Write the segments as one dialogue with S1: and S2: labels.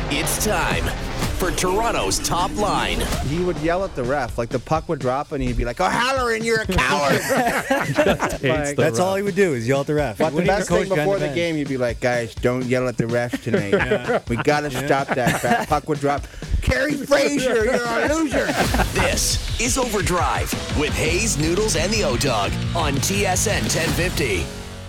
S1: It's time for Toronto's Top Line.
S2: He would yell at the ref, like the puck would drop and he'd be like, "Oh, Halloran, you're a coward."
S3: That's all he would do is yell at the ref.
S2: But the best thing before the game, he'd be like, "Guys, don't yell at the ref tonight. We got to stop that." That puck would drop. Kerry Fraser, you're a loser.
S1: This is Overdrive with Hayes, Noodles, and the O-Dog on TSN 1050.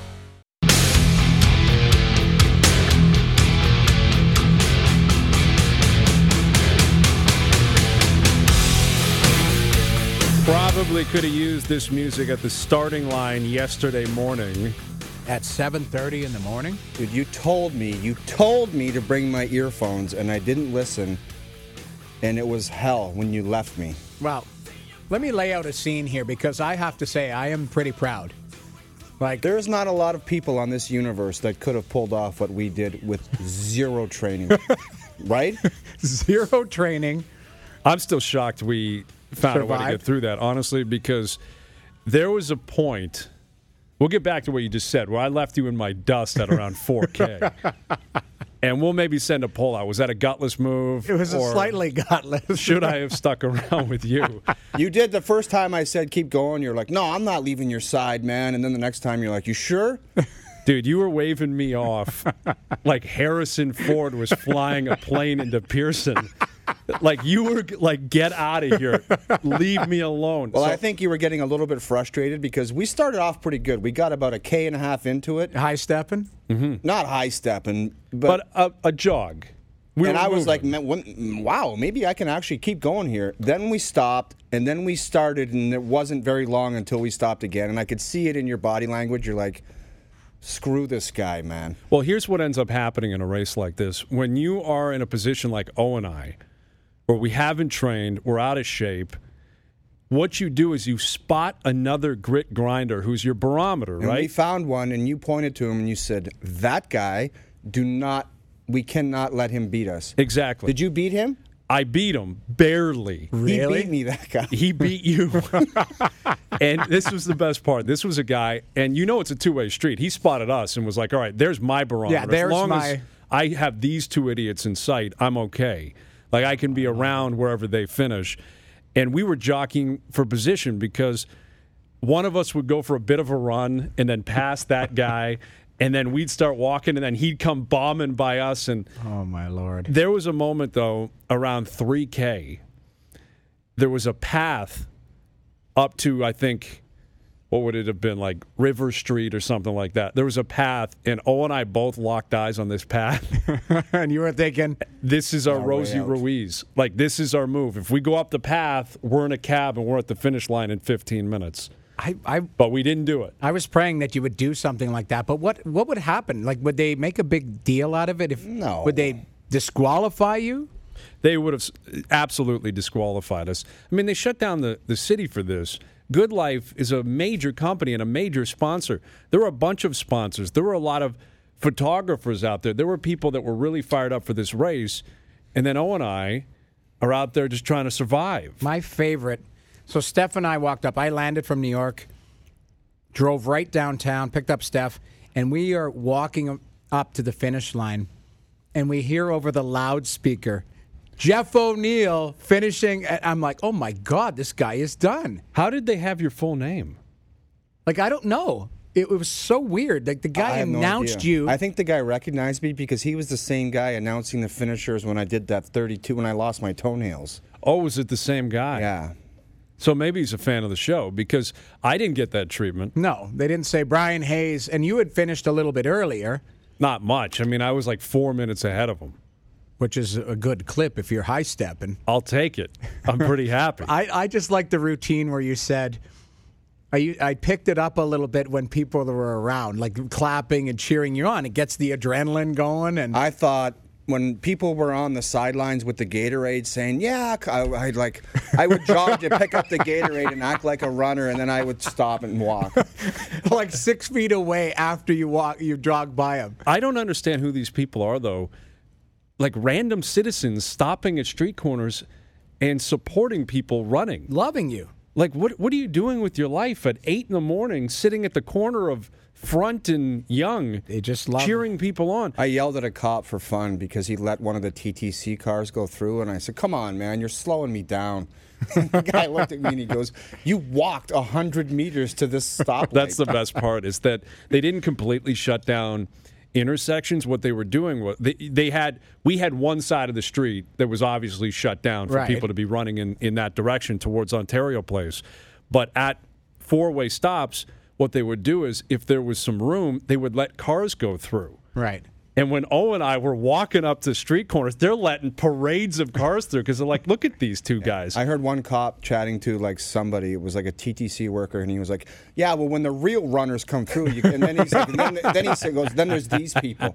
S4: Probably could have used this music at the starting line yesterday morning.
S5: At 7:30 in the morning?
S2: Dude, you told me to bring my earphones, and I didn't listen, and it was hell when you left me.
S5: Well, let me lay out a scene here because I have to say I am pretty proud.
S2: Like, there's not a lot of people on this universe that could have pulled off what we did with zero training. Right?
S5: Zero training.
S4: I'm still shocked we found a way to get through that, honestly, because there was a point. We'll get back to what you just said, where I left you in my dust at around 4K. And we'll maybe send a poll out. Was that a gutless move?
S5: It was a slightly gutless.
S4: Should I have stuck around with you?
S2: You did. The first time I said keep going, you're like, "No, I'm not leaving your side, man." And then the next time you're like, "You sure?"
S4: Dude, you were waving me off like Harrison Ford was flying a plane into Pearson. Like, you were like, "Get out of here. Leave me alone."
S2: Well, I think you were getting a little bit frustrated because we started off pretty good. We got about a K.5 into it.
S5: High stepping?
S2: Not high stepping, but
S4: a jog.
S2: I was like, wow, maybe I can actually keep going here. Then we stopped, and then we started, and it wasn't very long until we stopped again. And I could see it in your body language. You're like, screw this guy, man.
S4: Well, here's what ends up happening in a race like this. When you are in a position like O and I, where we haven't trained, we're out of shape, what you do is you spot another grit grinder who's your barometer,
S2: and
S4: right?
S2: We found one, and you pointed to him, and you said, "That guy, we cannot let him beat us."
S4: Exactly.
S2: Did you beat him?
S4: I beat him, barely.
S5: Really?
S2: He beat me, that guy.
S4: He beat you. And this was the best part. This was a guy, and you know it's a two-way street. He spotted us and was like, "All right, there's my barometer.
S5: Yeah, there's
S4: as long as I have these two idiots in sight, I'm okay. Like, I can be around wherever they finish." And we were jockeying for position because one of us would go for a bit of a run and then pass that guy, and then we'd start walking, and then he'd come bombing by us. And
S5: oh, my Lord.
S4: There was a moment, though, around 3K. There was a path up to, I think, what would it have been, like River Street or something like that. There was a path, and O and I both locked eyes on this path.
S5: And you were thinking,
S4: this is our Rosie Ruiz. Like, this is our move. If we go up the path, we're in a cab, and we're at the finish line in 15 minutes. But we didn't do it.
S5: I was praying that you would do something like that. But what would happen? Like, would they make a big deal out of it?
S2: No.
S5: Would they disqualify you?
S4: They would have absolutely disqualified us. I mean, they shut down the city for this. Good Life is a major company and a major sponsor. There were a bunch of sponsors. There were a lot of photographers out there. There were people that were really fired up for this race. And then O and I are out there just trying to survive.
S5: My favorite. So Steph and I walked up. I landed from New York, drove right downtown, picked up Steph, and we are walking up to the finish line. And we hear over the loudspeaker, Jeff O'Neill finishing. I'm like, oh, my God, this guy is done.
S4: How did they have your full name?
S5: Like, I don't know. It was so weird. Like, the guy announced you.
S2: I think the guy recognized me because he was the same guy announcing the finishers when I did that 32 when I lost my toenails.
S4: Oh, was it the same guy?
S2: Yeah.
S4: So maybe he's a fan of the show because I didn't get that treatment.
S5: No, they didn't say Brian Hayes. And you had finished a little bit earlier.
S4: Not much. I mean, I was like 4 minutes ahead of him.
S5: Which is a good clip if you're high-stepping.
S4: I'll take it. I'm pretty happy.
S5: I just like the routine where you said, I picked it up a little bit when people were around, like clapping and cheering you on. It gets the adrenaline going. And
S2: I thought when people were on the sidelines with the Gatorade saying, yeah, I would jog to pick up the Gatorade and act like a runner, and then I would stop and walk.
S5: Like 6 feet away after you jog by them.
S4: I don't understand who these people are, though. Like random citizens stopping at street corners and supporting people running.
S5: Loving you.
S4: Like, what are you doing with your life at 8 in the morning, sitting at the corner of front and young.
S5: They just love
S4: cheering people on.
S2: I yelled at a cop for fun because he let one of the TTC cars go through, and I said, "Come on, man, you're slowing me down." And the guy looked at me and he goes, "You walked 100 meters to this stoplight."
S4: That's the best part, is that they didn't completely shut down intersections. What they were doing was we had one side of the street that was obviously shut down for people to be running in that direction towards Ontario Place. But at four-way stops, what they would do is, if there was some room, they would let cars go through.
S5: Right.
S4: And when O and I were walking up the street corners, they're letting parades of cars through because they're like, look at these two guys.
S2: I heard one cop chatting to like somebody. It was like a TTC worker, and he was like, "Yeah, well, when the real runners come through, and then he's like, then he goes, then there's these people."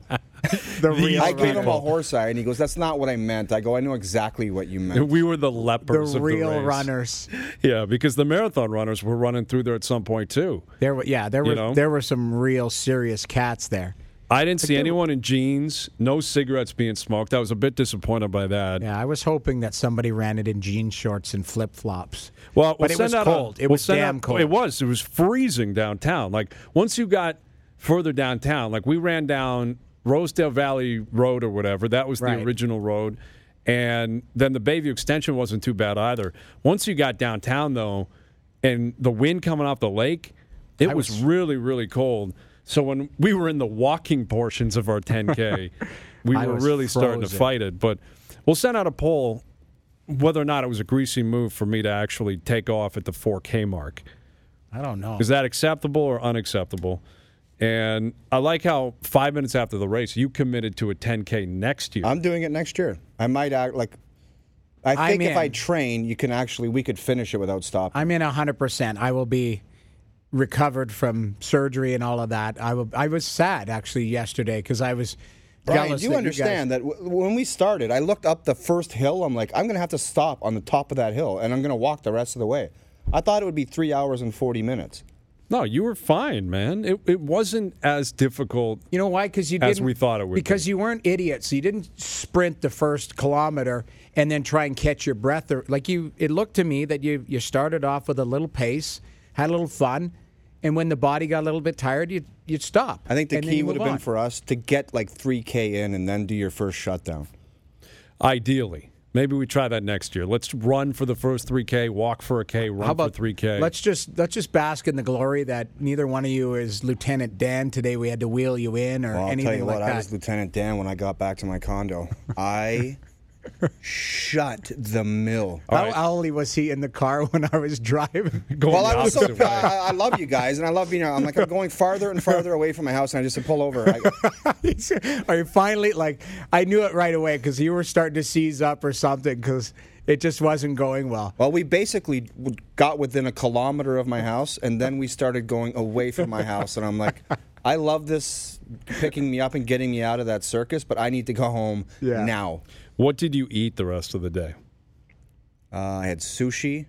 S2: I gave him a horse eye, and he goes, "That's not what I meant." I go, "I know exactly what you meant."
S4: We were the lepers of the
S5: real
S4: race.
S5: runners.
S4: Yeah, because the marathon runners were running through there at some point too.
S5: There were some real serious cats there.
S4: I didn't see anyone in jeans, no cigarettes being smoked. I was a bit disappointed by that.
S5: Yeah, I was hoping that somebody ran it in jean shorts and flip-flops.
S4: Well,
S5: but it was cold. It was damn cold.
S4: It was freezing downtown. Like, once you got further downtown, like we ran down Rosedale Valley Road or whatever. That was the original road. And then the Bayview Extension wasn't too bad either. Once you got downtown, though, and the wind coming off the lake, it was really, really cold. So when we were in the walking portions of our 10K, we were really starting to fight it. But we'll send out a poll whether or not it was a greasy move for me to actually take off at the 4K mark.
S5: I don't know.
S4: Is that acceptable or unacceptable? And I like how 5 minutes after the race, you committed to a 10K next year.
S2: I'm doing it next year. I might act like... I think if I train, we could finish it without stopping.
S5: I'm in 100%. I will be recovered from surgery and all of that. I was sad, actually, yesterday because I was
S2: Brian,
S5: jealous.
S2: do you understand that when we started, I looked up the first hill. I'm like, I'm going to have to stop on the top of that hill, and I'm going to walk the rest of the way. I thought it would be 3 hours and 40 minutes.
S4: No, you were fine, man. It wasn't as difficult.
S5: You know why? Because you didn't,
S4: as we thought it would.
S5: Because you weren't idiots. You didn't sprint the first kilometer and then try and catch your breath. It looked to me that you started off with a little pace, had a little fun, and when the body got a little bit tired, you'd stop.
S2: I think the key would have been for us to get like 3K in and then do your first shutdown.
S4: Ideally. Maybe we try that next year. Let's run for the first 3K, walk for a K, run for 3K.
S5: Let's just bask in the glory that neither one of you is Lieutenant Dan today. We had to wheel you in or anything like that. I'll tell you what, I was
S2: Lieutenant Dan when I got back to my condo. I shut the mill.
S5: How early was he in the car when I was driving?
S2: I was I love you guys, and I love I'm going farther and farther away from my house, and I just said, pull over.
S5: Are you finally, I knew it right away because you were starting to seize up or something because it just wasn't going well.
S2: Well, we basically got within a kilometer of my house, and then we started going away from my house, and I'm like, I love this picking me up and getting me out of that circus, but I need to go home now.
S4: What did you eat the rest of the day?
S2: I had sushi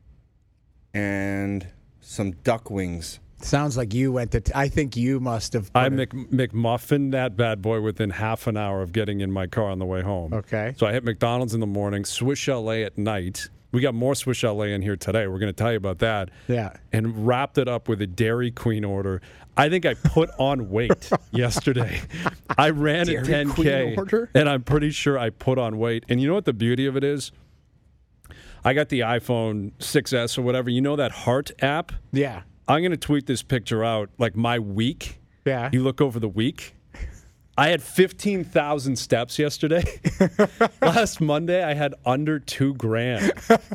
S2: and some duck wings.
S5: Sounds like you went to... I think you must have...
S4: I McMuffined that bad boy within half an hour of getting in my car on the way home.
S5: Okay.
S4: So I hit McDonald's in the morning, Swiss Chalet at night. We got more Swiss Chalet in here today. We're going to tell you about that.
S5: Yeah.
S4: And wrapped it up with a Dairy Queen order. I think I put on weight yesterday. I ran a 10K, and I'm pretty sure I put on weight. And you know what the beauty of it is? I got the iPhone 6S or whatever. You know that Heart app?
S5: Yeah.
S4: I'm going to tweet this picture out, like my week.
S5: Yeah.
S4: You look over the week. I had 15,000 steps yesterday. Last Monday, I had under 2,000.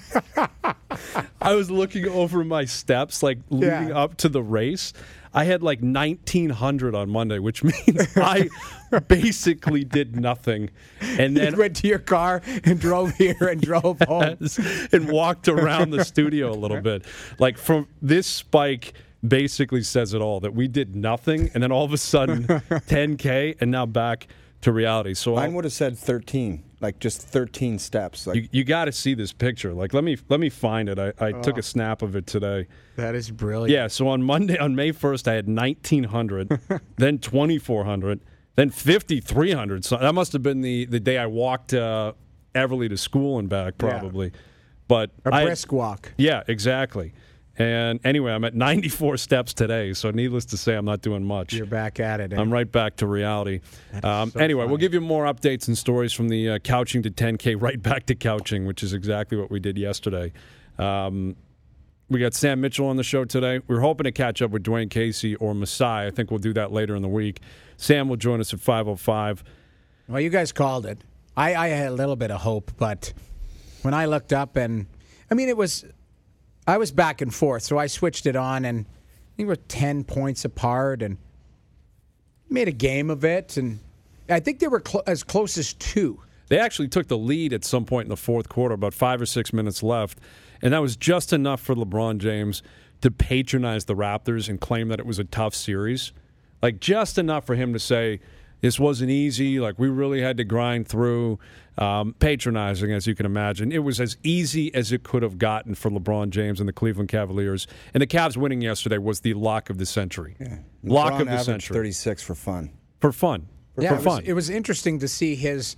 S4: I was looking over my steps, leading up to the race. I had 1,900 on Monday, which means I basically did nothing. And then
S5: you went to your car and drove here and drove home.
S4: And walked around the studio a little bit. From this spike basically says it all, that we did nothing, and then all of a sudden 10K, and now back to reality. So
S2: mine would have said 13, just 13 steps.
S4: You got to see this picture. Let me find it. I took a snap of it today.
S5: That is brilliant.
S4: Yeah, so on May 1st, I had 1,900, then 2,400, then 5,300. So that must have been the day I walked Everly to school and back, probably.
S5: Yeah.
S4: But
S5: a brisk walk.
S4: Yeah, exactly. And anyway, I'm at 94 steps today, so needless to say, I'm not doing much.
S5: You're back at it.
S4: I'm right back to reality. Anyway, we'll give you more updates and stories from the couching to 10K, right back to couching, which is exactly what we did yesterday. We got Sam Mitchell on the show today. We're hoping to catch up with Dwayne Casey or Masai. I think we'll do that later in the week. Sam will join us at 5:05.
S5: Well, you guys called it. I had a little bit of hope, but when I looked up and, I was back and forth, so I switched it on, and I think we're 10 points apart and made a game of it, and I think they were as close as 2.
S4: They actually took the lead at some point in the fourth quarter, about 5 or 6 minutes left, and that was just enough for LeBron James to patronize the Raptors and claim that it was a tough series. Like, just enough for him to say, this wasn't easy, like we really had to grind through. Patronizing, as you can imagine. It was as easy as it could have gotten for LeBron James and the Cleveland Cavaliers. And the Cavs winning yesterday was the lock of the century.
S2: Yeah.
S4: Lock
S2: LeBron
S4: of the
S2: averaged
S4: century.
S2: 36 for fun.
S4: For fun.
S5: Yeah,
S4: for fun.
S5: It was interesting to see his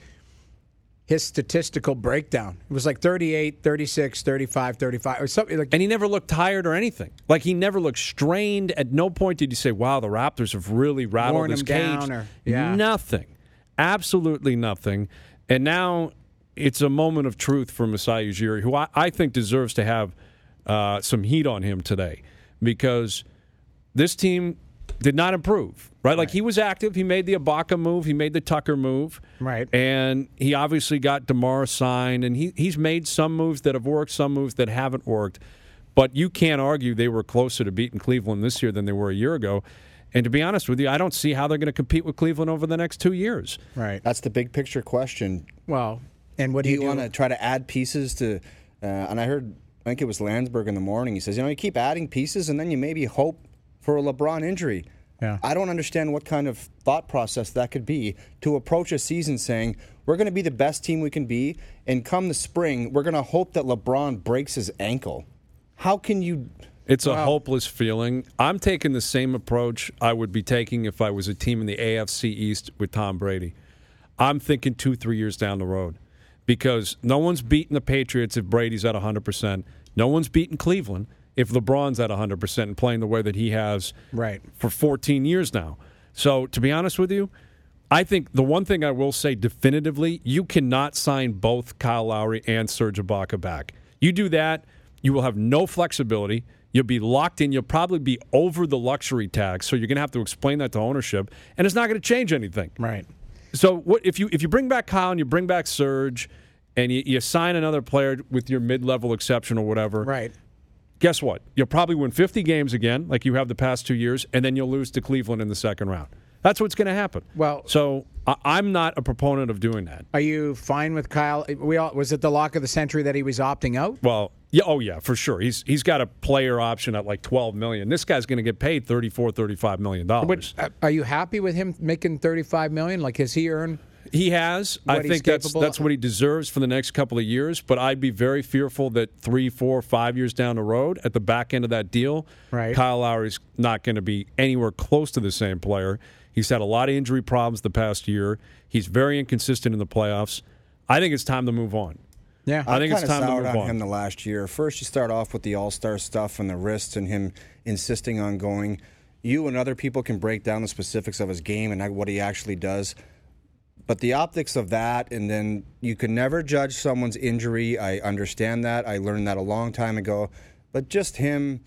S5: statistical breakdown. It was like 38, 36, 35, 35, or something like.
S4: And he never looked tired or anything. Like, he never looked strained. At no point did you say, wow, the Raptors have really rattled this cage. Nothing. Absolutely nothing. And now it's a moment of truth for Masai Ujiri, who I think deserves to have some heat on him today, because this team did not improve, right? Like, he was active. He made the Ibaka move. He made the Tucker move.
S5: Right.
S4: And he obviously got DeMar signed, and he's made some moves that have worked, some moves that haven't worked. But you can't argue they were closer to beating Cleveland this year than they were a year ago. And to be honest with you, I don't see how they're going to compete with Cleveland over the next 2 years.
S5: Right.
S2: That's the big picture question.
S5: Well, and what
S2: do
S5: do
S2: you want to try to add pieces to? And I think it was Landsberg in the morning. He says, you keep adding pieces, and then you maybe hope for a LeBron injury.
S5: Yeah.
S2: I don't understand what kind of thought process that could be to approach a season saying we're going to be the best team we can be, and come the spring, we're going to hope that LeBron breaks his ankle. How can you?
S4: It's a hopeless feeling. I'm taking the same approach I would be taking if I was a team in the AFC East with Tom Brady. I'm thinking 2-3 years down the road, because no one's beating the Patriots if Brady's at 100%. No one's beating Cleveland if LeBron's at 100% and playing the way that he has for 14 years now. So, to be honest with you, I think the one thing I will say definitively, you cannot sign both Kyle Lowry and Serge Ibaka back. You do that, you will have no flexibility. You'll be locked in. You'll probably be over the luxury tax, so you're going to have to explain that to ownership, and it's not going to change anything.
S5: Right.
S4: So what if you bring back Kyle and you bring back Serge, and you sign another player with your mid-level exception or whatever?
S5: Right.
S4: Guess what? You'll probably win 50 games again, like you have the past 2 years, and then you'll lose to Cleveland in the second round. That's what's going to happen.
S5: Well,
S4: so I'm not a proponent of doing that.
S5: Are you fine with Kyle? Was it the lock of the century that he was opting out?
S4: Well, yeah, oh yeah, for sure. He's got a player option at like $12 million. This guy's going to get paid $35 million.
S5: But, are you happy with him making $35 million? Like, has he earned?
S4: He has. I think that's what he deserves for the next couple of years. But I'd be very fearful that 3, 4, 5 years down the road, at the back end of that deal, Kyle Lowry's not going to be anywhere close to the same player. He's had a lot of injury problems the past year. He's very inconsistent in the playoffs. I think it's time to move on.
S5: Yeah,
S4: I think it's time to move on.
S2: Him the last year. First, you start off with the All-Star stuff and the wrists and him insisting on going. You and other people can break down the specifics of his game and what he actually does. But the optics of that, and then you can never judge someone's injury. I understand that. I learned that a long time ago. But just him,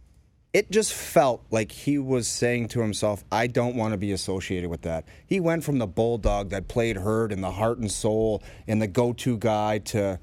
S2: it just felt like he was saying to himself, I don't want to be associated with that. He went from the bulldog that played hurt and the heart and soul and the go-to guy to...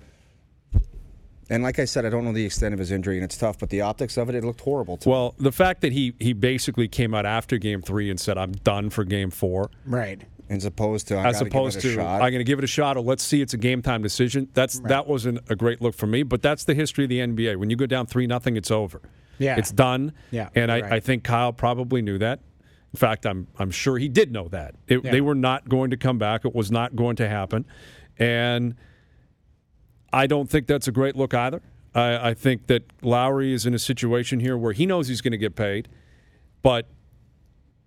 S2: And like I said, I don't know the extent of his injury, and it's tough, but the optics of it looked horrible to me.
S4: Well, the fact that he basically came out after Game 3 and said, I'm done for Game 4.
S5: Right.
S2: As opposed to, I'm going to
S4: give it a shot, or let's see, it's a game-time decision. That wasn't a great look for me, but that's the history of the NBA. When you go down 3-0, it's over.
S5: Yeah.
S4: It's done.
S5: Yeah.
S4: And I think Kyle probably knew that. In fact, I'm sure he did know that. They were not going to come back. It was not going to happen. And I don't think that's a great look either. I think that Lowry is in a situation here where he knows he's going to get paid, but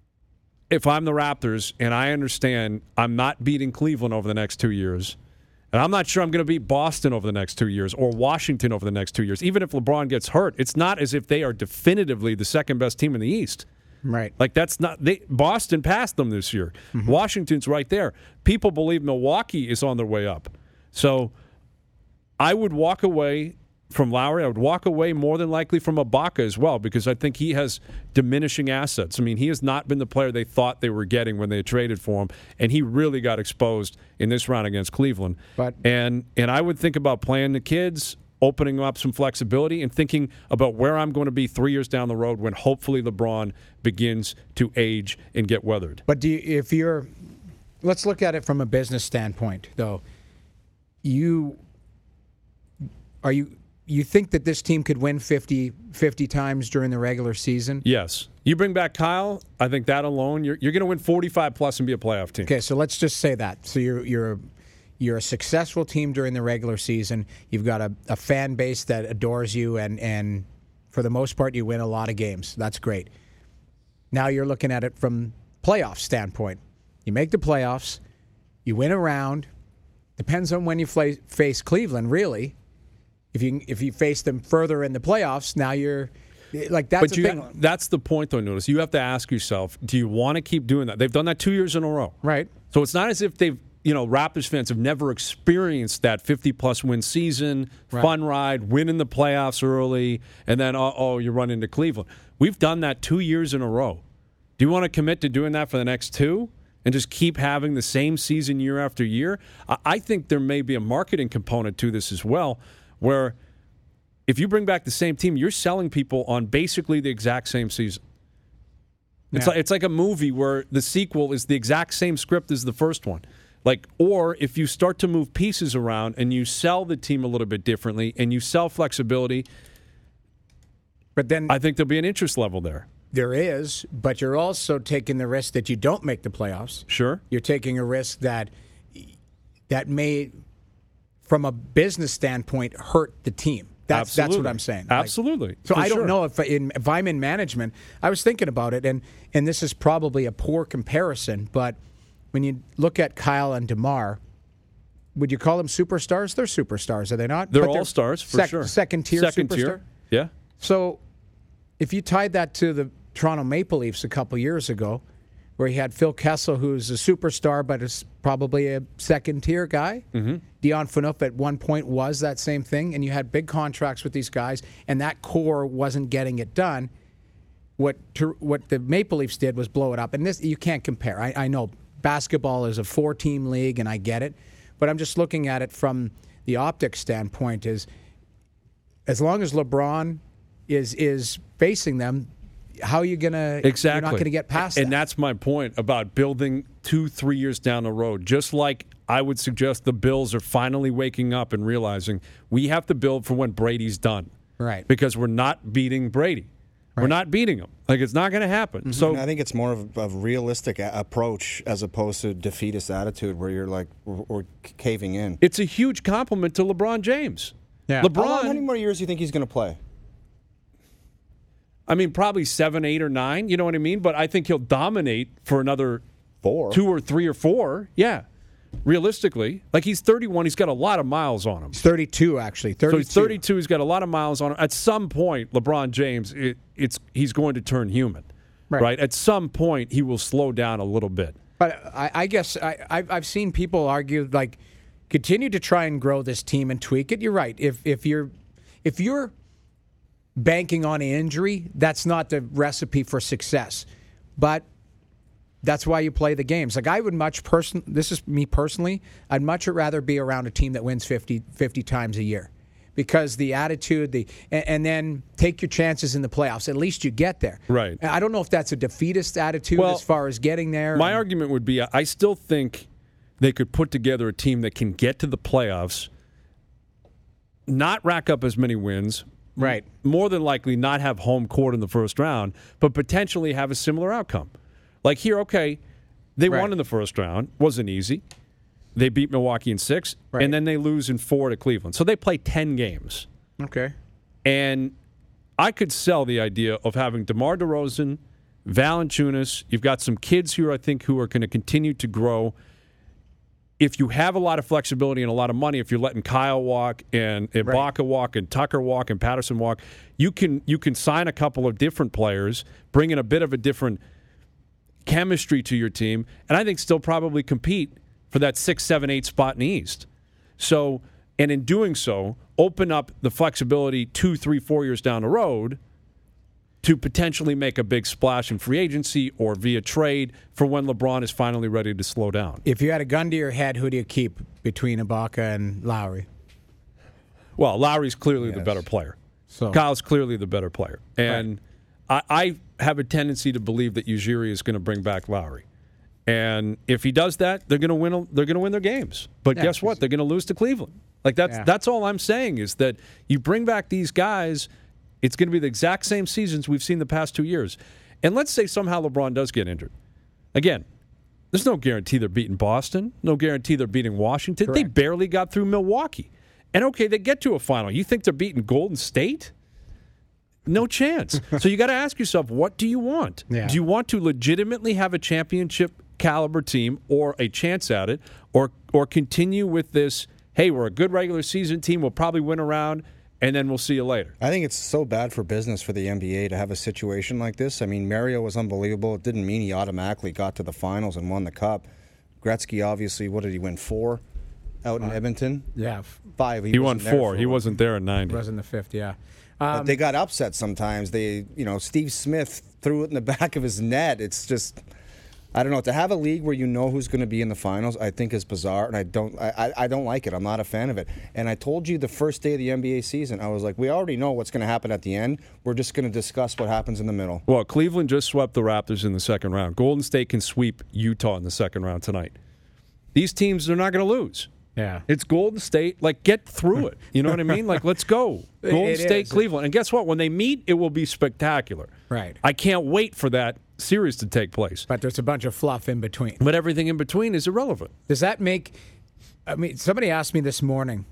S4: if I'm the Raptors and I understand I'm not beating Cleveland over the next 2 years, And I'm not sure I'm going to beat Boston over the next 2 years or Washington over the next 2 years. Even if LeBron gets hurt, it's not as if they are definitively the second best team in the East.
S5: Right.
S4: Like, that's not Boston passed them this year. Washington's right there. People believe Milwaukee is on their way up. So I would walk away from Lowry. I would walk away more than likely from Ibaka as well, because I think he has diminishing assets. I mean, he has not been the player they thought they were getting when they traded for him, and he really got exposed in this round against Cleveland. And I would think about playing the kids, opening up some flexibility, and thinking about where I'm going to be 3 years down the road when hopefully LeBron begins to age and get weathered.
S5: But let's look at it from a business standpoint, though. You think that this team could win 50 times during the regular season?
S4: Yes. You bring back Kyle, I think that alone, you're going to win 45 plus and be a playoff team.
S5: Okay, so let's just say that. So you're a successful team during the regular season. You've got a fan base that adores you, and for the most part, you win a lot of games. That's great. Now you're looking at it from playoff standpoint. You make the playoffs, you win a round. Depends on when you face Cleveland, really. If you face them further in the playoffs, now you're like that's the thing.
S4: That's the point, though. Notice you have to ask yourself: do you want to keep doing that? They've done that 2 years in a row,
S5: right?
S4: So it's not as if they've. Raptors fans have never experienced that 50-plus win season, fun ride, winning the playoffs early, and then, you run into Cleveland. We've done that 2 years in a row. Do you want to commit to doing that for the next two and just keep having the same season year after year? I think there may be a marketing component to this as well, where if you bring back the same team, you're selling people on basically the exact same season. It's like a movie where the sequel is the exact same script as the first one. Or if you start to move pieces around and you sell the team a little bit differently and you sell flexibility,
S5: but then
S4: I think there'll be an interest level there.
S5: There is, but you're also taking the risk that you don't make the playoffs.
S4: Sure.
S5: You're taking a risk that may, from a business standpoint, hurt the team. That's what I'm saying.
S4: Absolutely.
S5: So I don't know if I'm in management. I was thinking about it, and this is probably a poor comparison, but when you look at Kyle and DeMar, would you call them superstars? They're superstars, are they not?
S4: They're all stars, for sure.
S5: Second-tier superstar?
S4: Yeah.
S5: So if you tied that to the Toronto Maple Leafs a couple years ago, where you had Phil Kessel, who's a superstar but is probably a second-tier guy. Mm-hmm. Dion Phaneuf at one point was that same thing, and you had big contracts with these guys, and that core wasn't getting it done. What the Maple Leafs did was blow it up, and this you can't compare. I know basketball is a 4-team league, and I get it, but I'm just looking at it from the optics standpoint. Is as long as LeBron is facing them, how are you gonna?
S4: Exactly.
S5: You're not going to get past that.
S4: And that's my point about building 2-3 years down the road. Just like I would suggest the Bills are finally waking up and realizing we have to build for when Brady's done,
S5: right?
S4: Because we're not beating Brady. Right. We're not beating him. It's not going to happen.
S2: Mm-hmm.
S4: So
S2: I think it's more of a realistic approach as opposed to defeatist attitude where you're like, we're caving in.
S4: It's a huge compliment to LeBron James.
S5: Yeah.
S2: How many more years do you think he's going to play?
S4: I mean, probably 7, 8, or 9. You know what I mean? But I think he'll dominate for another
S2: 4,
S4: 2 or 3 or 4. Yeah. Realistically, he's 31, he's got a lot of miles on him.
S5: He's 32, actually. 32.
S4: So he's 32, he's got a lot of miles on him. At some point, LeBron James, he's going to turn human, right? At some point, he will slow down a little bit.
S5: But I guess I've seen people argue, continue to try and grow this team and tweak it. You're right. If you're banking on an injury, that's not the recipe for success. But that's why you play the games. I would this is me personally, I'd much rather be around a team that wins 50 times a year. Because the attitude, and then take your chances in the playoffs. At least you get there.
S4: Right.
S5: I don't know if that's a defeatist attitude as far as getting there.
S4: My argument would be I still think they could put together a team that can get to the playoffs, not rack up as many wins,
S5: right?
S4: More than likely not have home court in the first round, but potentially have a similar outcome. Here, okay, they won in the first round. Wasn't easy. They beat Milwaukee in 6, and then they lose in 4 to Cleveland. So they play 10 games.
S5: Okay.
S4: And I could sell the idea of having DeMar DeRozan, Valanciunas. You've got some kids here, I think, who are going to continue to grow. if you have a lot of flexibility and a lot of money, if you're letting Kyle walk and Ibaka walk and Tucker walk and Patterson walk, you can sign a couple of different players, bring in a bit of a different chemistry to your team, and I think still probably compete for that 6, 7, 8 spot in the East. So, and in doing so, open up the flexibility 2, 3, 4 years down the road to potentially make a big splash in free agency or via trade for when LeBron is finally ready to slow down.
S5: If you had a gun to your head, who do you keep between Ibaka and Lowry?
S4: Well, Lowry's clearly the better player.
S5: So
S4: Kyle's clearly the better player. And I have a tendency to believe that Ujiri is going to bring back Lowry. And if he does that, they're going to win. They're going to win their games. But guess what? They're going to lose to Cleveland. Like that's all I'm saying is that you bring back these guys. It's going to be the exact same seasons we've seen the past 2 years. And let's say somehow LeBron does get injured. Again, there's no guarantee they're beating Boston. No guarantee they're beating Washington.
S5: Correct.
S4: They barely got through Milwaukee. And okay, they get to a final. You think they're beating Golden State? No chance. So you got to ask yourself, what do you want?
S5: Yeah.
S4: Do you want to legitimately have a championship caliber team or a chance at it, or continue with this, hey, we're a good regular season team, we'll probably win a round, and then we'll see you later?
S2: I think it's so bad for business for the NBA to have a situation like this. I mean, Mario was unbelievable. It didn't mean he automatically got to the finals and won the cup. Gretzky, obviously, what did he win, 4 out in Edmonton?
S5: Yeah.
S2: 5.
S4: He won 4. He wasn't there in 90.
S5: He was in the 5th, yeah.
S2: But they got upset sometimes. Steve Smith threw it in the back of his net. It's just, I don't know. To have a league where you know who's going to be in the finals, I think is bizarre, and I don't like it. I'm not a fan of it. And I told you the first day of the NBA season, I was like, we already know what's going to happen at the end. We're just going to discuss what happens in the middle.
S4: Well, Cleveland just swept the Raptors in the second round. Golden State can sweep Utah in the second round tonight. These teams are not going to lose.
S5: Yeah.
S4: It's Golden State. Like, get through it. You know what I mean? Like, let's go. Golden State, Cleveland. And guess what? When they meet, it will be spectacular.
S5: Right.
S4: I can't wait for that series to take place.
S5: But there's a bunch of fluff in between.
S4: But everything in between is irrelevant.
S5: Does that make... I mean, somebody asked me this morning,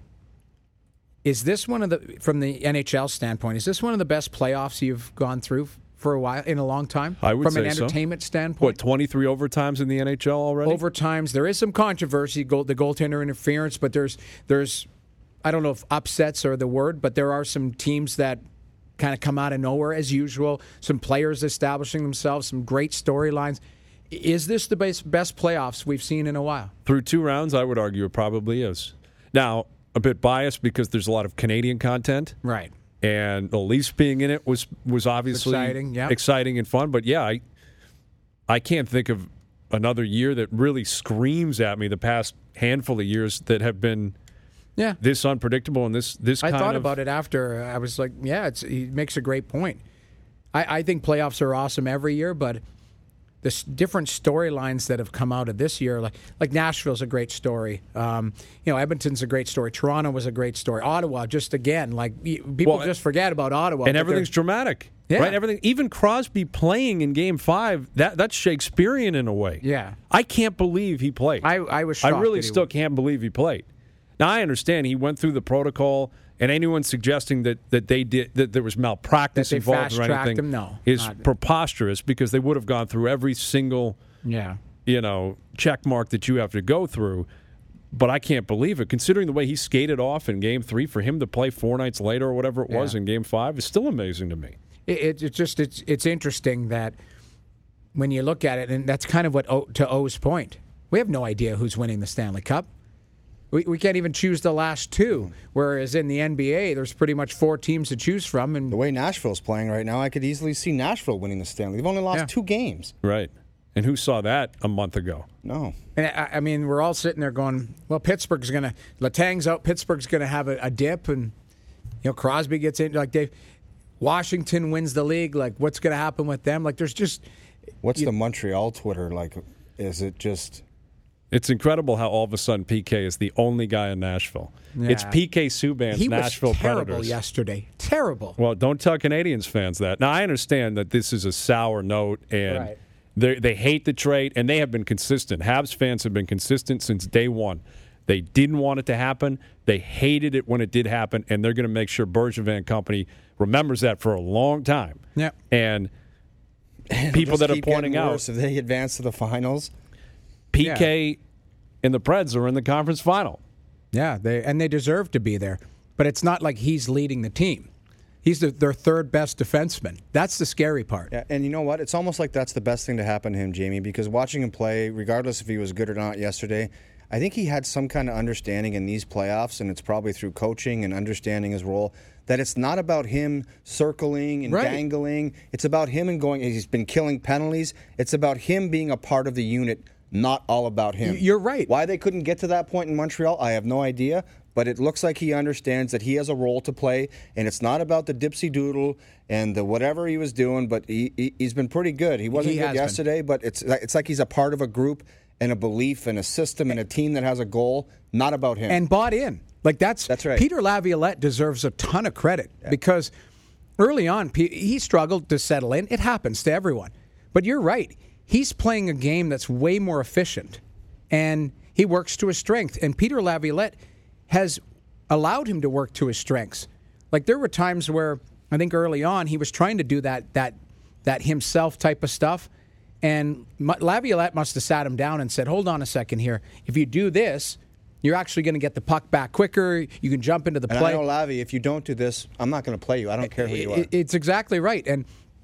S5: is this one of the... From the NHL standpoint, is this one of the best playoffs you've gone through for a while, in a long time?
S4: I would
S5: from
S4: say
S5: an entertainment
S4: so.
S5: standpoint?
S4: What, 23 overtimes in the NHL already?
S5: Overtimes. There is some controversy, the goaltender interference, but there's I don't know if upsets are the word, but there are some teams that kind of come out of nowhere as usual, some players establishing themselves, some great storylines. Is this the best playoffs we've seen in a while?
S4: Through 2 rounds, I would argue it probably is. Now, a bit biased because there's a lot of Canadian content.
S5: Right.
S4: And the Leafs being in it was obviously exciting and fun. But yeah, I can't think of another year that really screams at me the past handful of years that have been this unpredictable and this kind of...
S5: I thought about it after. I was like, he makes a great point. I think playoffs are awesome every year, but the different storylines that have come out of this year, like Nashville's a great story. Edmonton's a great story. Toronto was a great story. Ottawa, just again, people just forget about Ottawa.
S4: And everything's dramatic, right? Everything, even Crosby playing in Game 5, that's Shakespearean in a way.
S5: Yeah.
S4: I can't believe he played.
S5: I was shocked.
S4: I really still can't believe he played. Now, I understand he went through the protocol, and anyone suggesting that there was malpractice involved or anything is preposterous, because they would have gone through every single check mark that you have to go through. But I can't believe it, considering the way he skated off in Game 3. For him to play 4 nights later or whatever it was in Game 5 is still amazing to me.
S5: It's interesting that when you look at it, and that's kind of what to O's point. We have no idea who's winning the Stanley Cup. We can't even choose the last 2, whereas in the NBA, there's pretty much 4 teams to choose from. And
S2: the way Nashville's playing right now, I could easily see Nashville winning the Stanley. They've only lost 2 games.
S4: Right. And who saw that a month ago?
S2: No.
S5: And I mean, we're all sitting there going, well, Pittsburgh's going to, Letang's out, Pittsburgh's going to have a dip, and Crosby gets in, Washington wins the league, what's going to happen with them? There's just...
S2: What's the Montreal Twitter like? Is it just...
S4: It's incredible how all of a sudden PK is the only guy in Nashville. Yeah. It's PK Subban's Nashville Predators.
S5: He was terrible yesterday. Terrible.
S4: Well, don't tell Canadiens fans that. Now, I understand that this is a sour note, and they hate the trade, and they have been consistent. Habs fans have been consistent since day one. They didn't want it to happen. They hated it when it did happen, and they're going to make sure Bergevin Company remembers that for a long time.
S5: Yeah.
S4: And people that are pointing out...
S2: If they advance to the finals...
S4: PK and the Preds are in the conference final.
S5: Yeah, they deserve to be there. But it's not like he's leading the team. He's their third best defenseman. That's the scary part.
S2: Yeah, and you know what? It's almost like that's the best thing to happen to him, Jamie, because watching him play, regardless if he was good or not yesterday, I think he had some kind of understanding in these playoffs, and it's probably through coaching and understanding his role, that it's not about him circling and dangling. It's about him and going, he's been killing penalties. It's about him being a part of the unit, not all about him.
S5: You're right.
S2: Why they couldn't get to that point in Montreal, I have no idea. But it looks like he understands that he has a role to play, and it's not about the dipsy doodle and the whatever he was doing. But he's been pretty good. He wasn't good yesterday, but it's like he's a part of a group and a belief and a system and a team that has a goal, not about him.
S5: And bought in. That's right. Peter Laviolette deserves a ton of credit because early on he struggled to settle in. It happens to everyone. But you're right. He's playing a game that's way more efficient, and he works to his strength. And Peter Laviolette has allowed him to work to his strengths. Like there were times where I think early on he was trying to do that himself type of stuff, and Laviolette must have sat him down and said, "Hold on a second here. If you do this, you're actually going to get the puck back quicker. You can jump into the play."
S2: And I know, Lavi, if you don't do this, I'm not going to play you. I don't care who you are.
S5: It's exactly right. And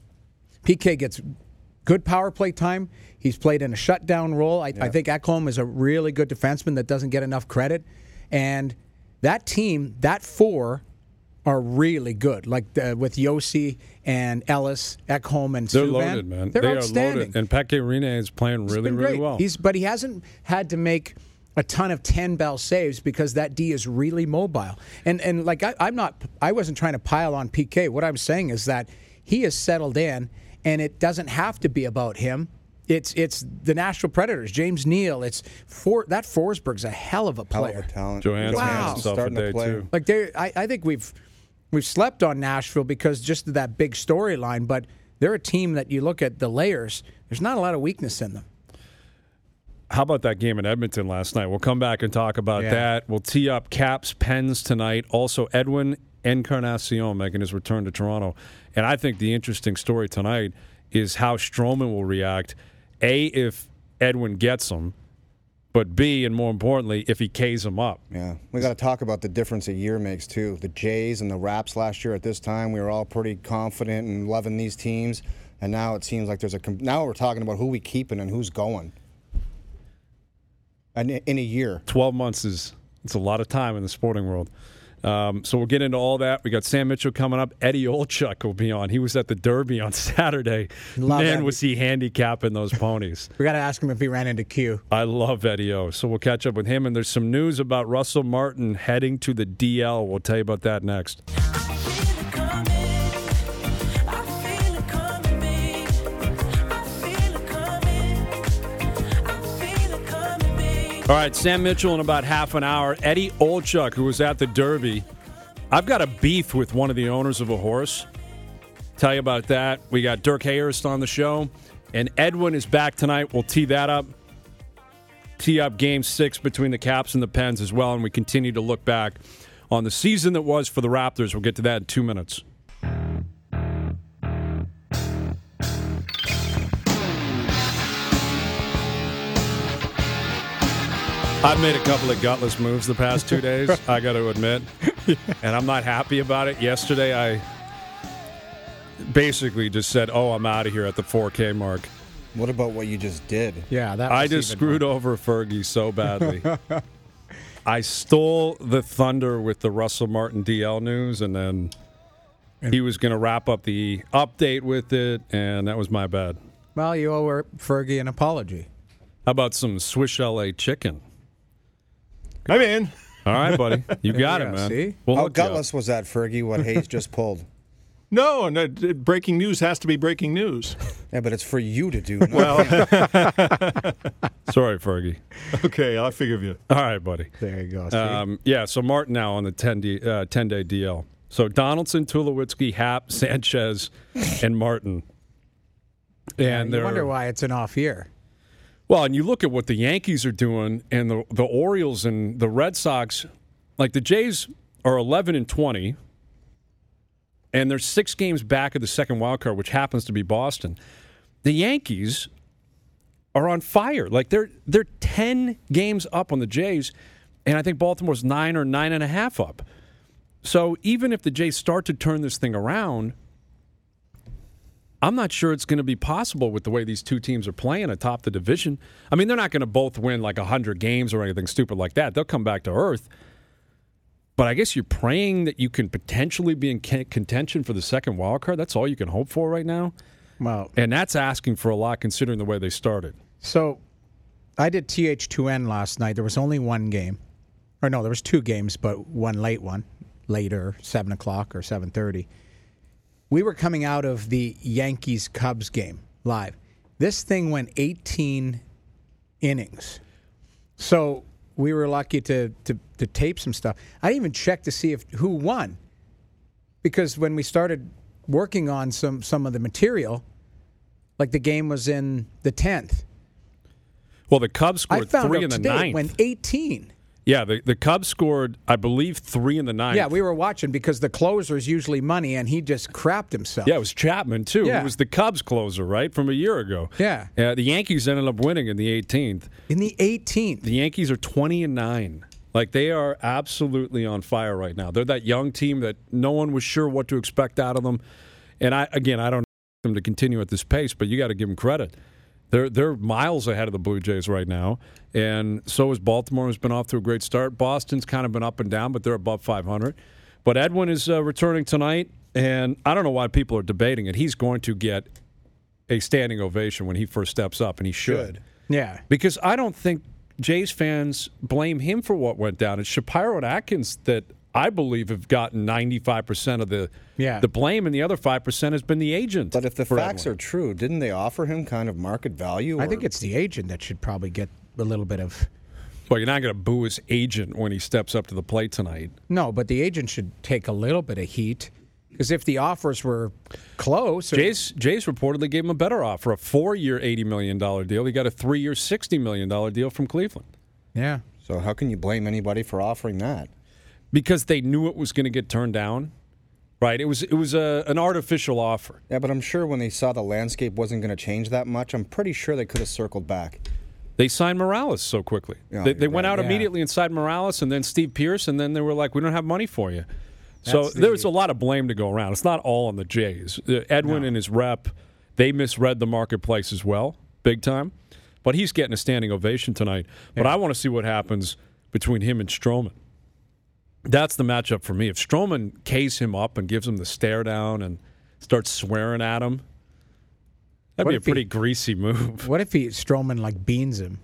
S5: PK gets good power play time. He's played in a shutdown role. I think Ekholm is a really good defenseman that doesn't get enough credit. And that team, that four, are really good. Like with Yossi and Ellis, Ekholm, and
S4: They're
S5: Subban.
S4: loaded, man.
S5: They're
S4: they
S5: outstanding.
S4: Are loaded. And Pekka Rinne is playing really well.
S5: But he hasn't had to make a ton of 10-bell saves because that D is really mobile. And like I wasn't trying to pile on PK. What I'm saying is that he has settled in, and it doesn't have to be about him. It's the Nashville Predators, James Neal. That Forsberg's a hell of a player.
S2: Hell of a talent.
S4: Johansson's starting to play too.
S5: Like I think we've slept on Nashville because just of that big storyline, but they're a team that you look at the layers. There's not a lot of weakness in them.
S4: How about that game in Edmonton last night? We'll come back and talk about that. We'll tee up Caps Pens tonight. Also, Edwin Encarnacion making his return to Toronto. And I think the interesting story tonight is how Stroman will react. A, if Edwin gets him, but B, and more importantly, if he Ks him up.
S2: Yeah, we got to talk about the difference a year makes, too. The Jays and the Raps last year at this time, we were all pretty confident and loving these teams. And now it seems like now we're talking about who we keeping and who's going. And in a year.
S4: 12 months it's a lot of time in the sporting world. So we'll get into all that. We got Sam Mitchell coming up. Eddie Olczyk will be on. He was at the Derby on Saturday. Man, was he handicapping those ponies.
S5: We got to ask him if he ran into Q.
S4: I love Eddie O. So we'll catch up with him. And there's some news about Russell Martin heading to the DL. We'll tell you about that next. All right, Sam Mitchell in about half an hour. Eddie Olczyk, who was at the Derby. I've got a beef with one of the owners of a horse. Tell you about that. We got Dirk Hayhurst on the show. And Edwin is back tonight. We'll tee that up. Tee up Game 6 between the Caps and the Pens as well. And we continue to look back on the season that was for the Raptors. We'll get to that in 2 minutes. I've made a couple of gutless moves the past 2 days, I got to admit, and I'm not happy about it. Yesterday, I basically just said, I'm out of here at the 4K mark.
S2: What about what you just did?
S5: Yeah, that was
S4: I just screwed over Fergie so badly. I stole the thunder with the Russell Martin DL news, and then he was going to wrap up the update with it, and that was my bad.
S5: Well, you owe Fergie an apology.
S4: How about some Swiss LA chicken?
S6: I'm in.
S4: All right, buddy. You got it, man.
S5: See?
S4: We'll
S2: How gutless was that, Fergie, what Hayes just pulled?
S6: No, breaking news has to be breaking news.
S2: Yeah, but it's for you to do.
S6: Well,
S4: sorry, Fergie.
S6: Okay, I figure of you.
S4: All right, buddy.
S5: There you go.
S4: So Martin now on the 10-day DL. So Donaldson, Tulowitzki, Happ, Sanchez, and Martin. And
S5: you wonder why it's an off year.
S4: Well, and you look at what the Yankees are doing, and the Orioles and the Red Sox, like the Jays are 11-20, and they're 6 games back of the second wild card, which happens to be Boston. The Yankees are on fire. Like they're 10 games up on the Jays, and I think Baltimore's 9 or 9.5 up. So even if the Jays start to turn this thing around, I'm not sure it's going to be possible with the way these two teams are playing atop the division. I mean, they're not going to both win like 100 games or anything stupid like that. They'll come back to earth. But I guess you're praying that you can potentially be in contention for the second wild card. That's all you can hope for right now.
S5: Well,
S4: and that's asking for a lot considering the way they started.
S5: So I did TH2N last night. There was only one game. Or no, there was 2 games, but one later, 7 o'clock or 7:30. We were coming out of the Yankees-Cubs game live. This thing went 18 innings. So we were lucky to tape some stuff. I didn't even check to see who won. Because when we started working on some of the material, like the game was in the 10th.
S4: Well, the Cubs scored 3 in the 9th.
S5: It went 18.
S4: Yeah, the Cubs scored, I believe, 3 in the 9th.
S5: Yeah, we were watching because the closer is usually money, and he just crapped himself.
S4: Yeah, it was Chapman, too.
S5: Yeah.
S4: It was the Cubs closer, right, from a year ago.
S5: Yeah.
S4: The Yankees ended up winning in the 18th.
S5: In the 18th.
S4: The Yankees are 20-9. Like, they are absolutely on fire right now. They're that young team that no one was sure what to expect out of them. And, I don't expect them to continue at this pace, but you got to give them credit. They're miles ahead of the Blue Jays right now, and so is Baltimore, has been off to a great start. Boston's kind of been up and down, but they're above 500. But Edwin is returning tonight, and I don't know why people are debating it. He's going to get a standing ovation when he first steps up, and he should.
S5: Yeah.
S4: Because I don't think Jays fans blame him for what went down. It's Shapiro and Atkins that I believe have gotten 95% of the blame, and the other 5% has been the agent.
S2: But if the facts are true, didn't they offer him kind of market value?
S5: I think it's the agent that should probably get a little bit of...
S4: Well, you're not going to boo his agent when he steps up to the plate tonight.
S5: No, but the agent should take a little bit of heat. Because if the offers were close...
S4: Jays reportedly gave him a better offer, a 4-year, $80 million deal. He got a 3-year, $60 million deal from Cleveland.
S5: Yeah.
S2: So how can you blame anybody for offering that?
S4: Because they knew it was going to get turned down, right? It was an artificial offer.
S2: Yeah, but I'm sure when they saw the landscape wasn't going to change that much, I'm pretty sure they could have circled back.
S4: They signed Morales so quickly.
S2: Yeah,
S4: they went out immediately and signed Morales, and then Steve Pearce, and then they were like, we don't have money for you. So there's a lot of blame to go around. It's not all on the Jays. Edwin and his rep, they misread the marketplace as well, big time. But he's getting a standing ovation tonight. But I want to see what happens between him and Stroman. That's the matchup for me. If Stroman K's him up and gives him the stare down and starts swearing at him, that'd be a pretty greasy move.
S5: What if Stroman beans him?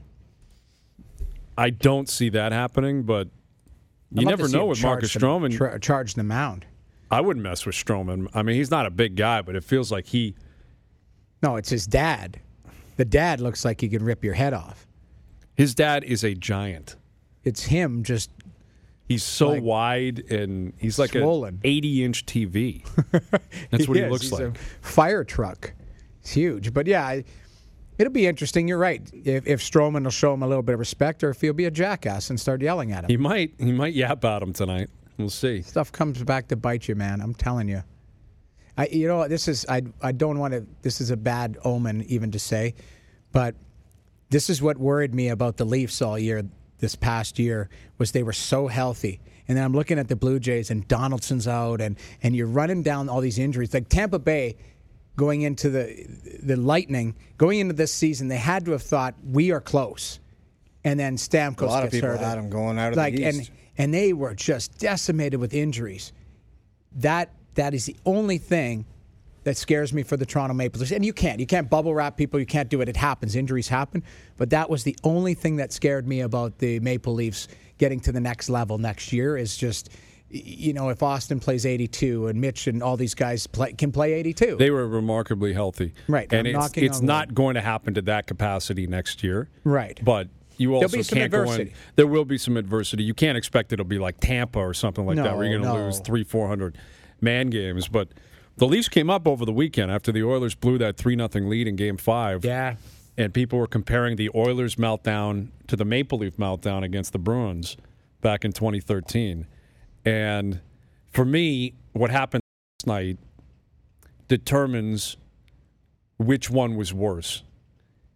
S4: I don't see that happening, but you never know with Marcus Stroman.
S5: Charge the mound.
S4: I wouldn't mess with Stroman. I mean, he's not a big guy, but it feels like he...
S5: No, it's his dad. The dad looks like he can rip your head off.
S4: His dad is a giant.
S5: It's him just...
S4: He's so wide, and he's like
S5: swollen.
S4: an 80-inch TV. That's what he looks
S5: He's
S4: like.
S5: A fire truck. It's huge. But, yeah, it'll be interesting. You're right. If Stroman will show him a little bit of respect, or if he'll be a jackass and start yelling at him.
S4: He might yap at him tonight. We'll see.
S5: Stuff comes back to bite you, man. I'm telling you. I don't want to. This is a bad omen even to say, but this is what worried me about the Leafs all year. This past year was they were so healthy. And then I'm looking at the Blue Jays, and Donaldson's out, and you're running down all these injuries. Like Tampa Bay going into the Lightning, going into this season, they had to have thought, we are close. And then Stamkos gets hurt.
S2: A lot of people had him going out of the East.
S5: And they were just decimated with injuries. That is the only thing that scares me for the Toronto Maple Leafs. And you can't bubble wrap people. You can't do it. It happens. Injuries happen. But that was the only thing that scared me about the Maple Leafs getting to the next level next year is just, if Austin plays 82 and Mitch and all these guys can play 82.
S4: They were remarkably healthy.
S5: Right.
S4: And it's not going to happen to that capacity next year.
S5: Right.
S4: But you also can't go in. There will be some adversity. You can't expect it'll be like Tampa or something like that where you're going to lose 300-400 man games. But the Leafs came up over the weekend after the Oilers blew that 3-0 lead in Game 5.
S5: Yeah.
S4: And people were comparing the Oilers meltdown to the Maple Leaf meltdown against the Bruins back in 2013. And for me, what happened last night determines which one was worse.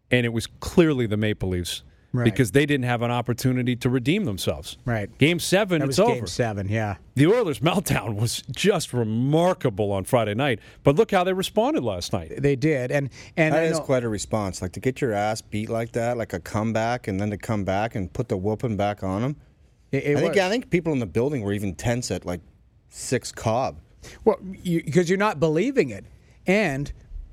S4: and it was clearly the Maple Leafs.
S5: Right.
S4: Because they didn't have an opportunity to redeem themselves.
S5: Right.
S4: Game 7,
S5: That
S4: it's
S5: was
S4: over.
S5: Game 7, yeah.
S4: The Oilers' meltdown was just remarkable on Friday night. But look how they responded last night.
S5: They did. And
S2: That is quite a response. Like, to get your ass beat like that, like a comeback, and then to come back and put the whooping back on them. I think people in the building were even tense at, like, 6 Cobb.
S5: Well, because you're not believing it. And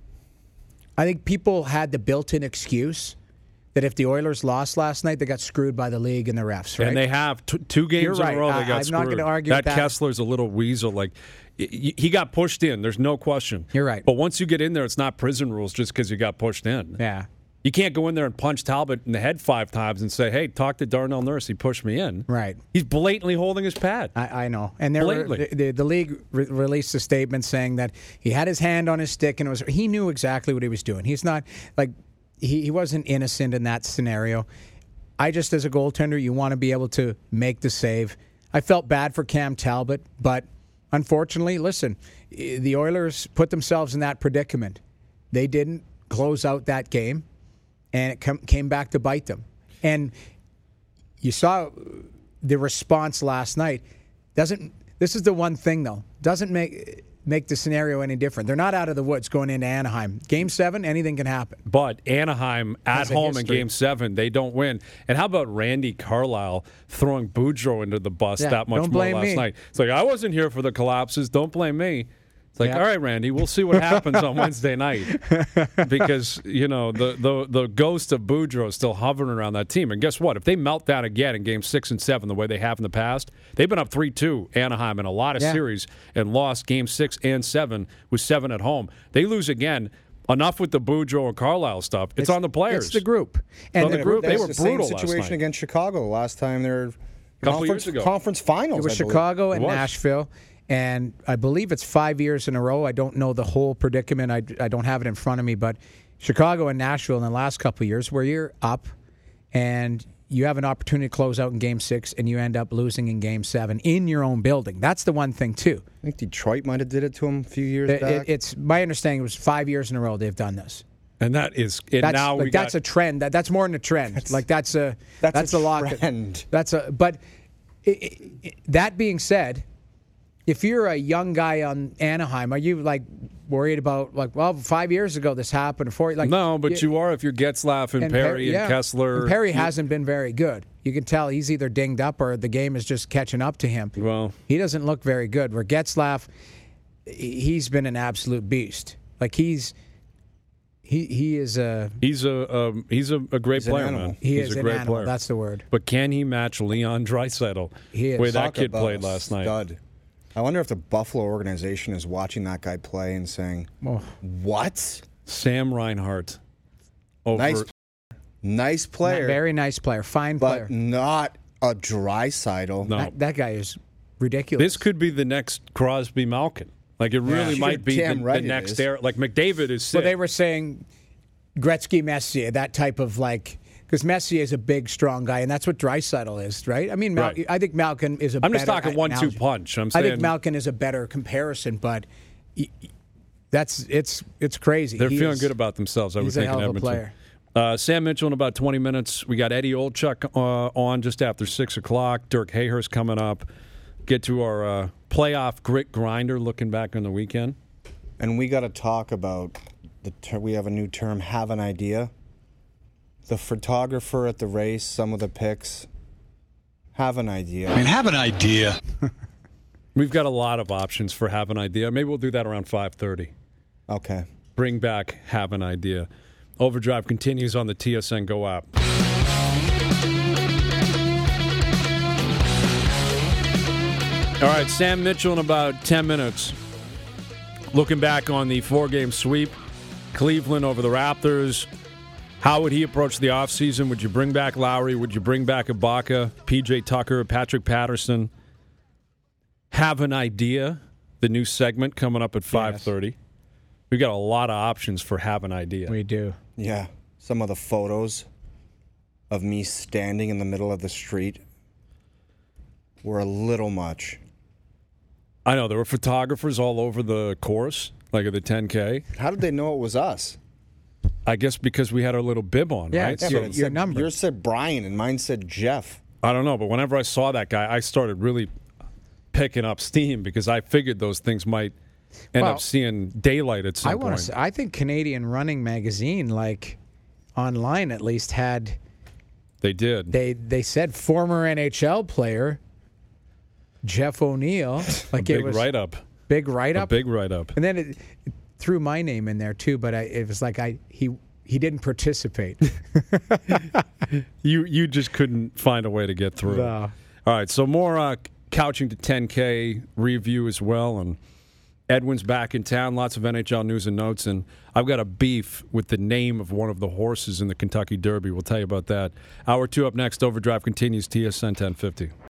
S5: I think people had the built-in excuse that if the Oilers lost last night, they got screwed by the league and the refs, right?
S4: And they have 2 games
S5: You're
S4: in a row
S5: right.
S4: they got
S5: I'm
S4: screwed.
S5: not gonna argue with that.
S4: Kessler's a little weasel. Like, he got pushed in. There's no question.
S5: You're right.
S4: But once you get in there, it's not prison rules just because you got pushed in.
S5: Yeah.
S4: You can't go in there and punch Talbot in the head 5 times and say, hey, talk to Darnell Nurse. He pushed me in.
S5: Right.
S4: He's blatantly holding his pad.
S5: I know. And the league released a statement saying that he had his hand on his stick and he knew exactly what he was doing. He's not like he wasn't innocent in that scenario. I just, as a goaltender, you want to be able to make the save. I felt bad for Cam Talbot, but unfortunately, listen, the Oilers put themselves in that predicament. They didn't close out that game, and it came back to bite them. And you saw the response last night. This is the one thing, though. Doesn't make the scenario any different. They're not out of the woods going into Anaheim. Game 7, anything can happen.
S4: But Anaheim at home in Game 7, they don't win. And how about Randy Carlyle throwing Boudreau into the bus that much more last night? It's like, I wasn't here for the collapses. Don't blame me. It's like, all right, Randy, we'll see what happens on Wednesday night. Because, the ghost of Boudreau is still hovering around that team. And guess what? If they melt down again in Game 6 and 7 the way they have in the past, they've been up 3-2, Anaheim, in a lot of series and lost Game 6 and 7 with 7 at home. They lose again. Enough with the Boudreau and Carlisle stuff. It's on the players.
S5: It's the group.
S4: And the group, they were
S2: the
S4: brutal
S2: same situation
S4: last night.
S2: against Chicago last time. They're
S4: couple years ago.
S2: Conference finals.
S5: It was
S2: I believe.
S5: Chicago and Nashville. And I believe it's 5 years in a row. I don't know the whole predicament. I don't have it in front of me. But Chicago and Nashville in the last couple of years where you're up and you have an opportunity to close out in Game 6 and you end up losing in Game 7 in your own building. That's the one thing, too.
S2: I think Detroit might have did it to them a few years back.
S5: It's my understanding it was 5 years in a row they've done this.
S4: And that is
S5: that's a trend. That's more than a trend. That's a
S2: trend.
S5: But that being said, if you're a young guy on Anaheim, are you worried about 5 years ago this happened?
S4: No, but you are if you're Getzlaf and Perry and Kessler.
S5: And Perry hasn't been very good. You can tell he's either dinged up or the game is just catching up to him.
S4: Well,
S5: he doesn't look very good. Where Getzlaf, he's been an absolute beast. He's a
S2: He's
S4: great player,
S2: an
S4: man.
S5: He
S4: He's
S5: is
S4: a
S5: an
S4: great
S5: animal.
S4: player.
S5: That's the word.
S4: But can he match Leon Draisaitl?
S5: He is.
S4: The way that
S2: Talk
S4: kid
S2: about
S4: played
S2: a
S4: last night.
S2: stud. I wonder if the Buffalo organization is watching that guy play and saying, "What?
S4: Sam Reinhart,
S2: Nice player,
S5: Very nice player, fine
S2: but
S5: player.
S2: not a Draisaitl."
S4: No.
S5: That guy is ridiculous.
S4: This could be the next Crosby Malkin. It really might be
S2: Damn
S4: the
S2: right it
S4: next
S2: is.
S4: era. McDavid is sick.
S5: Well, they were saying Gretzky, Messier, that type of because Messier is a big, strong guy, and that's what Draisaitl is, right? I mean,
S4: Right.
S5: I think Malkin is
S4: I'm just talking 1-2 punch. I'm
S5: I
S4: saying
S5: think Malkin is a better comparison, but it's crazy.
S4: they're feeling good about themselves. I would
S5: he's a
S4: think in
S5: hell of a
S4: Edmonton.
S5: player.
S4: Sam Mitchell in about 20 minutes. We got Eddie Olczyk on just after 6 o'clock. Dirk Hayhurst coming up. Get to our playoff grit grinder looking back on the weekend.
S2: And we got to talk about we have a new term, have an idea. The photographer at the race, some of the pics, have an idea.
S7: Have an idea.
S4: We've got a lot of options for have an idea. Maybe we'll do that around 5:30.
S2: Okay.
S4: Bring back have an idea. Overdrive continues on the TSN Go app. All right, Sam Mitchell in about 10 minutes. Looking back on the 4-game sweep, Cleveland over the Raptors. How would he approach the offseason? Would you bring back Lowry? Would you bring back Ibaka, PJ Tucker, Patrick Patterson? Have an idea? The new segment coming up at 5:30. We got a lot of options for have an idea.
S5: We do.
S2: Yeah. Some of the photos of me standing in the middle of the street were a little much.
S4: I know there were photographers all over the course, like at the 10K.
S2: How did they know it was us?
S4: I guess because we had our little bib on,
S5: Yeah,
S4: right?
S5: it's your
S2: It said-
S5: number.
S2: Yours said Brian and mine said Jeff.
S4: I don't know, but whenever I saw that guy, I started really picking up steam because I figured those things might end
S5: Well,
S4: up seeing daylight at some
S5: I want
S4: point.
S5: to. I think Canadian Running Magazine, like online at least, had
S4: They did.
S5: they said former NHL player Jeff O'Neill. Like
S4: a
S5: it
S4: big
S5: was
S4: write-up.
S5: big write
S4: A
S5: up.
S4: big write-up.
S5: And then it threw my name in there too, but it was like he didn't participate.
S4: You just couldn't find a way to get through.
S5: No.
S4: All right, so more Couching to 10K review as well, and Edwin's back in town. Lots of NHL news and notes, and I've got a beef with the name of one of the horses in the Kentucky Derby. We'll tell you about that. Hour 2 up next. Overdrive continues. TSN 1050.